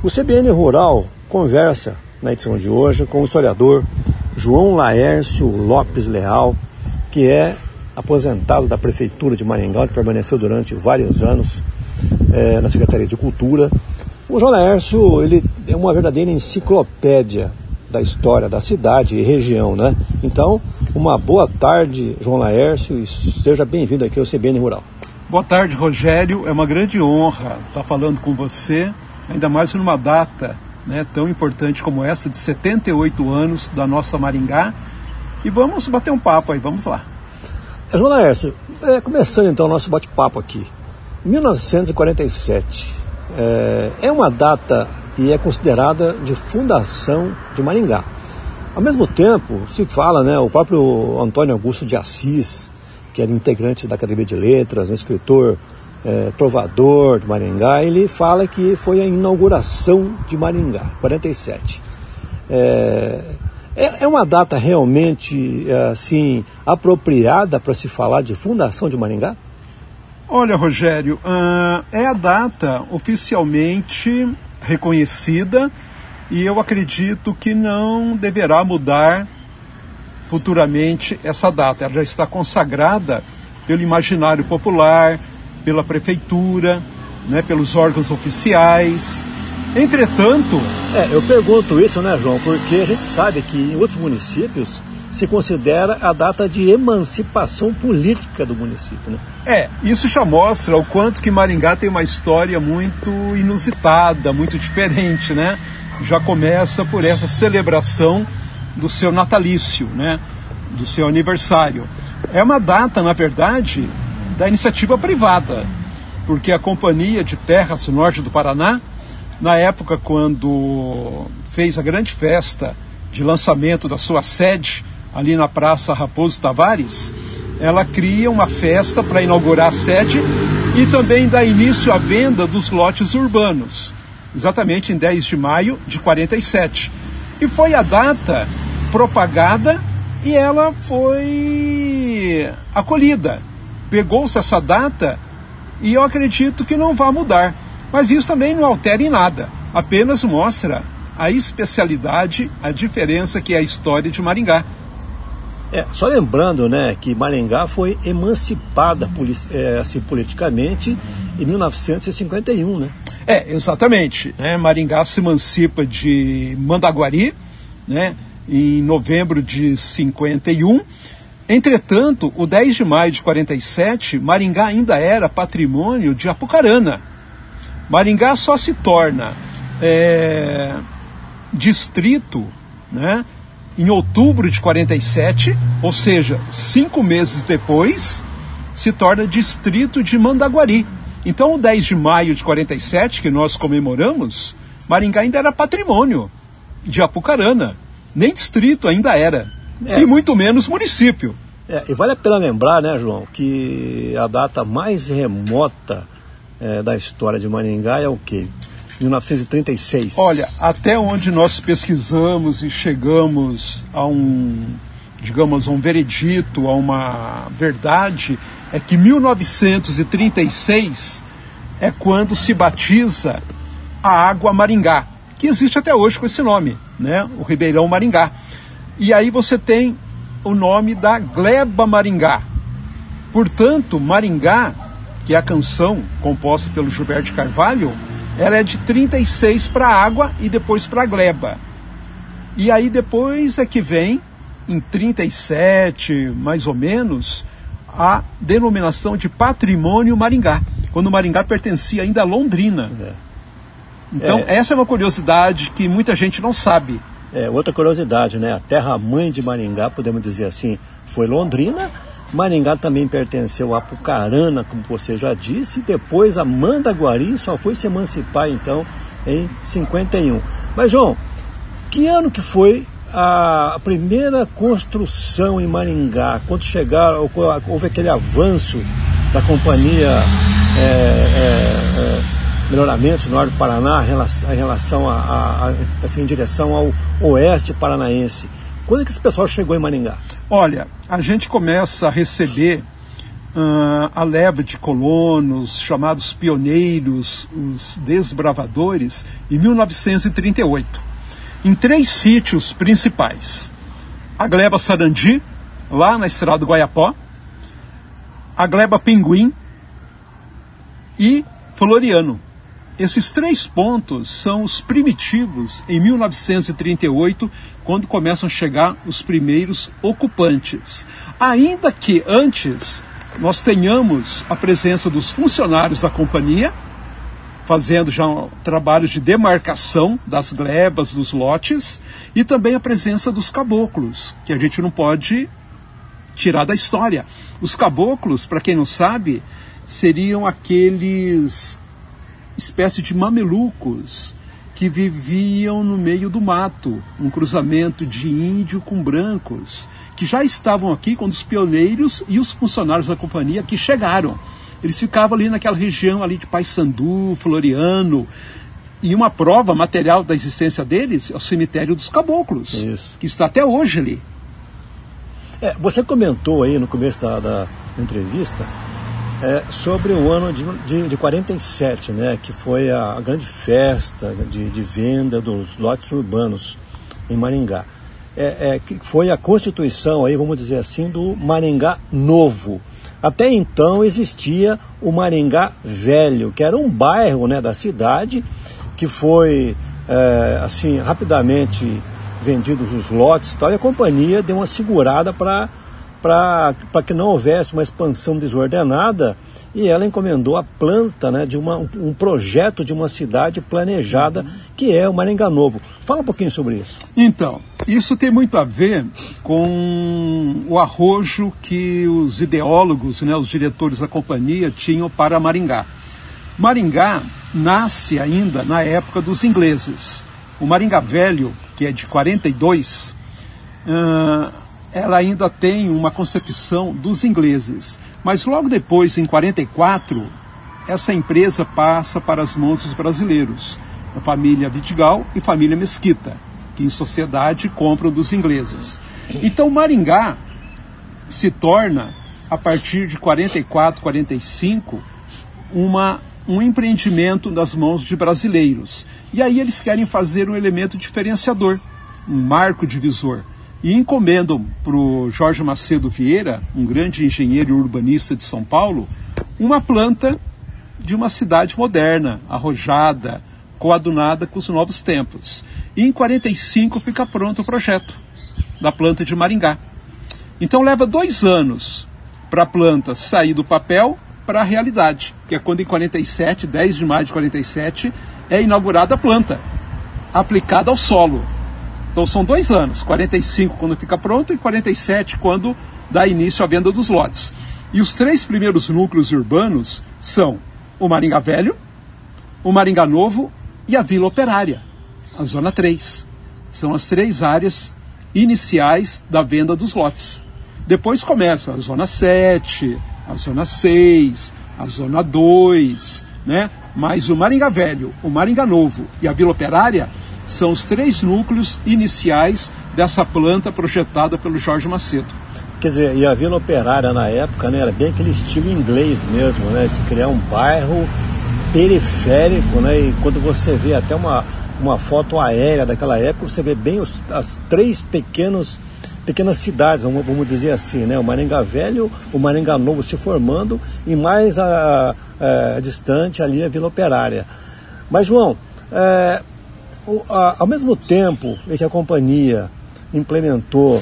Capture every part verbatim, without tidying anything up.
O C B N Rural conversa na edição de hoje com o historiador João Laércio Lopes Leal, que é aposentado da Prefeitura de Maringá, onde permaneceu durante vários anos é, na Secretaria de Cultura. O João Laércio, ele é uma verdadeira enciclopédia da história da cidade e região, né? Então, uma boa tarde, João Laércio, e seja bem-vindo aqui ao C B N Rural. Boa tarde, Rogério. É uma grande honra estar falando com você, ainda mais numa data, né, tão importante como essa, de setenta e oito anos da nossa Maringá. E vamos bater um papo aí, vamos lá. É, João Laércio, é, começando então o nosso bate-papo aqui. mil novecentos e quarenta e sete é, é uma data que é considerada de fundação de Maringá. Ao mesmo tempo, se fala, né, o próprio Antônio Augusto de Assis, que era integrante da Academia de Letras, um escritor é, trovador de Maringá, ele fala que foi a inauguração de Maringá, quarenta e sete. É, é uma data realmente assim, apropriada para se falar de fundação de Maringá? Olha, Rogério, uh, é a data oficialmente reconhecida e eu acredito que não deverá mudar futuramente essa data. Ela já está consagrada pelo imaginário popular, pela prefeitura, né, pelos órgãos oficiais. Entretanto... É, eu pergunto isso, né, João, porque a gente sabe que em outros municípios se considera a data de emancipação política do município, né? É, isso já mostra o quanto que Maringá tem uma história muito inusitada, muito diferente, né? Já começa por essa celebração do seu natalício, né? Do seu aniversário. É uma data, na verdade, da iniciativa privada, porque a Companhia de Terras Norte do Paraná, na época quando fez a grande festa de lançamento da sua sede, ali na Praça Raposo Tavares, ela cria uma festa para inaugurar a sede e também dá início à venda dos lotes urbanos, exatamente em dez de maio de quarenta e sete. E foi a data propagada e ela foi acolhida. Pegou-se essa data e eu acredito que não vai mudar. Mas isso também não altera em nada, apenas mostra a especialidade, a diferença que é a história de Maringá. É, só lembrando, né, que Maringá foi emancipada é, assim, politicamente em mil novecentos e cinquenta e um, né? É, exatamente. Né? Maringá se emancipa de Mandaguari, né, em novembro de cinquenta e um. Entretanto, o dez de maio de quarenta e sete, Maringá ainda era patrimônio de Apucarana. Maringá só se torna é, distrito, né, em outubro de quarenta e sete, ou seja, cinco meses depois, se torna distrito de Mandaguari. Então, o dez de maio de quarenta e sete, que nós comemoramos, Maringá ainda era patrimônio de Apucarana. Nem distrito ainda era, é. E muito menos município. É, e vale a pena lembrar, né, João, que a data mais remota é, da história de Maringá é o quê? mil novecentos e trinta e seis. Olha, até onde nós pesquisamos e chegamos a um, digamos, a um veredito, a uma verdade, é que mil novecentos e trinta e seis é quando se batiza a água Maringá, que existe até hoje com esse nome, né? O Ribeirão Maringá. E aí você tem o nome da Gleba Maringá. Portanto, Maringá, que é a canção composta pelo Gilberto de Carvalho, ela é de trinta e seis para a água e depois para a gleba. E aí depois é que vem, em trinta e sete, mais ou menos, a denominação de Patrimônio Maringá, quando Maringá pertencia ainda a Londrina. É. Então, é. essa é uma curiosidade que muita gente não sabe. É, outra curiosidade, né? A terra-mãe de Maringá, podemos dizer assim, foi Londrina. Maringá também pertenceu a Apucarana, como você já disse, e depois a Mandaguari só foi se emancipar, então, em cinquenta e um. Mas, João, que ano que foi a primeira construção em Maringá? Quando chegaram, houve aquele avanço da companhia é, é, é, Melhoramentos no Norte do Paraná em relação, em, relação a, a, a, assim, em direção ao oeste paranaense. Quando é que esse pessoal chegou em Maringá? Olha, a gente começa a receber uh, a leva de colonos, chamados pioneiros, os desbravadores, em mil novecentos e trinta e oito, em três sítios principais. A gleba Sarandi, lá na estrada do Guaiapó, a gleba Pinguim e Floriano. Esses três pontos são os primitivos em mil novecentos e trinta e oito, quando começam a chegar os primeiros ocupantes. Ainda que antes nós tenhamos a presença dos funcionários da companhia, fazendo já um trabalho de demarcação das glebas, dos lotes, e também a presença dos caboclos, que a gente não pode tirar da história. Os caboclos, para quem não sabe, seriam aqueles espécie de mamelucos que viviam no meio do mato, um cruzamento de índio com brancos, que já estavam aqui quando os pioneiros e os funcionários da companhia aqui chegaram. Eles ficavam ali naquela região ali de Paissandu, Floriano, e uma prova material da existência deles é o cemitério dos caboclos, Isso. que está até hoje ali. É, você comentou aí no começo da, da entrevista é, sobre o ano de, de, de quarenta e sete, né, que foi a, a grande festa de, de venda dos lotes urbanos em Maringá. É, é, que foi a constituição, aí, vamos dizer assim, do Maringá Novo. Até então existia o Maringá Velho, que era um bairro, né, da cidade, que foi é, assim, rapidamente vendidos os lotes e tal, e a companhia deu uma segurada para para que não houvesse uma expansão desordenada, e ela encomendou a planta, né, de uma, um projeto de uma cidade planejada, que é o Maringá Novo. Fala um pouquinho sobre isso. Então, isso tem muito a ver com o arrojo que os ideólogos, né, os diretores da companhia tinham para Maringá. Maringá nasce ainda na época dos ingleses. O Maringá Velho, que é de quarenta e dois, uh, ela ainda tem uma concepção dos ingleses. Mas logo depois, em quarenta e quatro, essa empresa passa para as mãos dos brasileiros, a família Vidigal e família Mesquita, que em sociedade compram dos ingleses. Então Maringá se torna, a partir de quarenta e quatro, quarenta e cinco, uma, um empreendimento das mãos de brasileiros. E aí eles querem fazer um elemento diferenciador, um marco divisor. E encomendam para o Jorge Macedo Vieira, um grande engenheiro e urbanista de São Paulo, uma planta de uma cidade moderna, arrojada, coadunada com os novos tempos. E em quarenta e cinco fica pronto o projeto da planta de Maringá. Então leva dois anos para a planta sair do papel para a realidade, que é quando em quarenta e sete, dez de maio de quarenta e sete, é inaugurada a planta, aplicada ao solo. Então são dois anos, quarenta e cinco quando fica pronto e quarenta e sete quando dá início à venda dos lotes. E os três primeiros núcleos urbanos são o Maringá Velho, o Maringá Novo e a Vila Operária, a Zona três. São as três áreas iniciais da venda dos lotes. Depois começa a Zona sete, a Zona seis, a Zona dois, né? Mas o Maringá Velho, o Maringá Novo e a Vila Operária são os três núcleos iniciais dessa planta projetada pelo Jorge Macedo. Quer dizer, e a Vila Operária na época, né, era bem aquele estilo inglês mesmo, né, se criar um bairro periférico, né, e quando você vê até uma, uma foto aérea daquela época, você vê bem os, as três pequenos, pequenas cidades, vamos, vamos dizer assim, né, o Maringá Velho, o Maringá Novo se formando, e mais a, a, a distante ali a Vila Operária. Mas, João, é, O, a, ao mesmo tempo em que a companhia implementou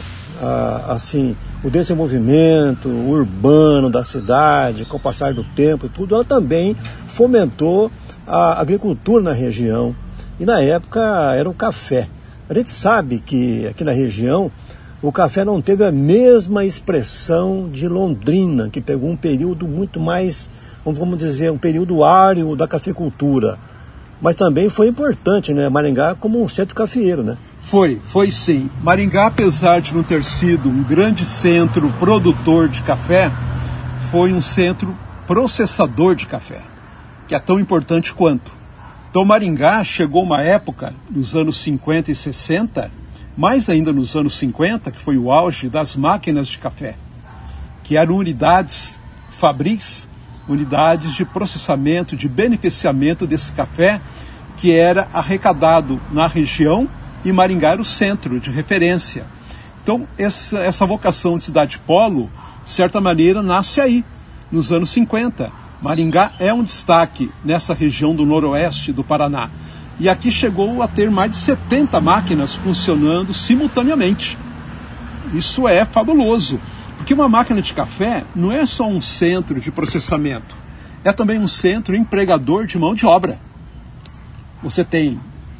a, assim, o desenvolvimento urbano da cidade, com o passar do tempo e tudo, ela também fomentou a agricultura na região. E na época era o café. A gente sabe que aqui na região o café não teve a mesma expressão de Londrina, que pegou um período muito mais, vamos dizer, um período árido da cafeicultura. Mas também foi importante, né, Maringá como um centro cafeeiro, né? Foi, foi sim. Maringá, apesar de não ter sido um grande centro produtor de café, foi um centro processador de café, que é tão importante quanto. Então Maringá chegou uma época, nos anos cinquenta e sessenta, mais ainda nos anos cinquenta, que foi o auge das máquinas de café, que eram unidades fabris, unidades de processamento, de beneficiamento desse café, que era arrecadado na região, e Maringá era o centro de referência. Então, essa, essa vocação de cidade polo, de certa maneira, nasce aí, nos anos cinquenta. Maringá é um destaque nessa região do noroeste do Paraná. E aqui chegou a ter mais de setenta máquinas funcionando simultaneamente. Isso é fabuloso, porque uma máquina de café não é só um centro de processamento, é também um centro empregador de mão de obra. Você tem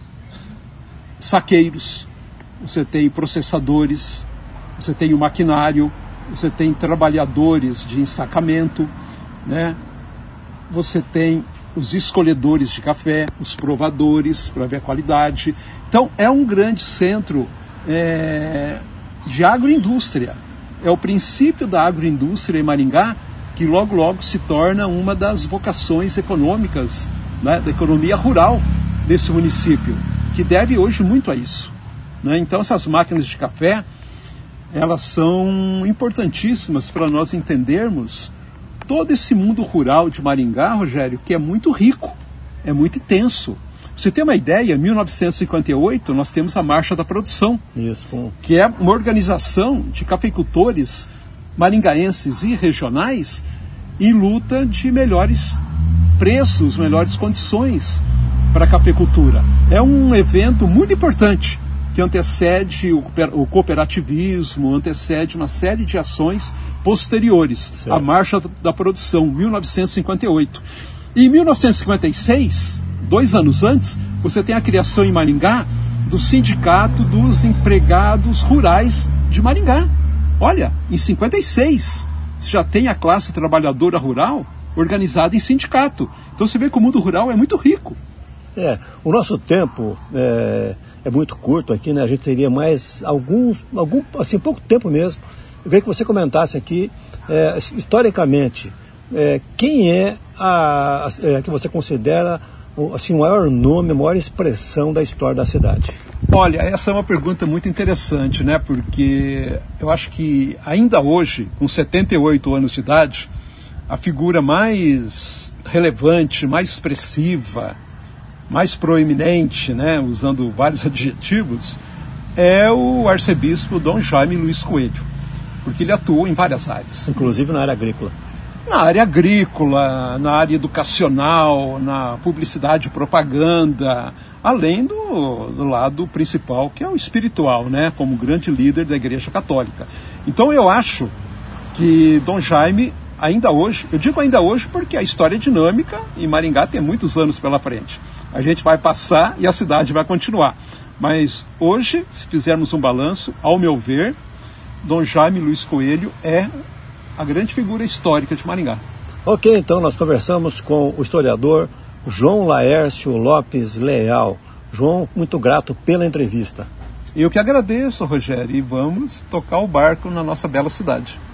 saqueiros, você tem processadores, você tem o maquinário, você tem trabalhadores de ensacamento, né? Você tem os escolhedores de café, os provadores para ver a qualidade. Então é um grande centro é, de agroindústria. É o princípio da agroindústria em Maringá que logo logo se torna uma das vocações econômicas, né, da economia rural desse município, que deve hoje muito a isso, né? Então essas máquinas de café, elas são importantíssimas para nós entendermos todo esse mundo rural de Maringá, Rogério, que é muito rico, é muito intenso. Você tem uma ideia, em mil novecentos e cinquenta e oito nós temos a Marcha da Produção, Isso. que é uma organização de cafeicultores maringaenses e regionais em luta de melhores preços, melhores condições para a cafeicultura. É um evento muito importante, que antecede o, o cooperativismo, antecede uma série de ações posteriores. Certo. A Marcha da Produção, mil novecentos e cinquenta e oito. E em mil novecentos e cinquenta e seis, dois anos antes, você tem a criação em Maringá do Sindicato dos Empregados Rurais de Maringá. Olha, em cinquenta e seis, já tem a classe trabalhadora rural organizada em sindicato. Então você vê que o mundo rural é muito rico. É, o nosso tempo é, é muito curto aqui, né? A gente teria mais alguns, algum, assim, pouco tempo mesmo. Eu queria que você comentasse aqui, é, historicamente, é, quem é a, a é, que você considera assim, o maior nome, a maior expressão da história da cidade? Olha, essa é uma pergunta muito interessante, né? Porque eu acho que ainda hoje, com setenta e oito anos de idade, a figura mais relevante, mais expressiva, mais proeminente, né, usando vários adjetivos, é o arcebispo Dom Jaime Luiz Coelho, porque ele atuou em várias áreas. Inclusive na área agrícola. Na área agrícola, na área educacional, na publicidade e propaganda, além do, do lado principal, que é o espiritual, né, como grande líder da Igreja Católica. Então eu acho que Dom Jaime, ainda hoje, eu digo ainda hoje porque a história é dinâmica e Maringá tem muitos anos pela frente. A gente vai passar e a cidade vai continuar. Mas hoje, se fizermos um balanço, ao meu ver, Dom Jaime Luiz Coelho é a grande figura histórica de Maringá. Ok, então nós conversamos com o historiador João Laércio Lopes Leal. João, muito grato pela entrevista. Eu que agradeço, Rogério, e vamos tocar o barco na nossa bela cidade.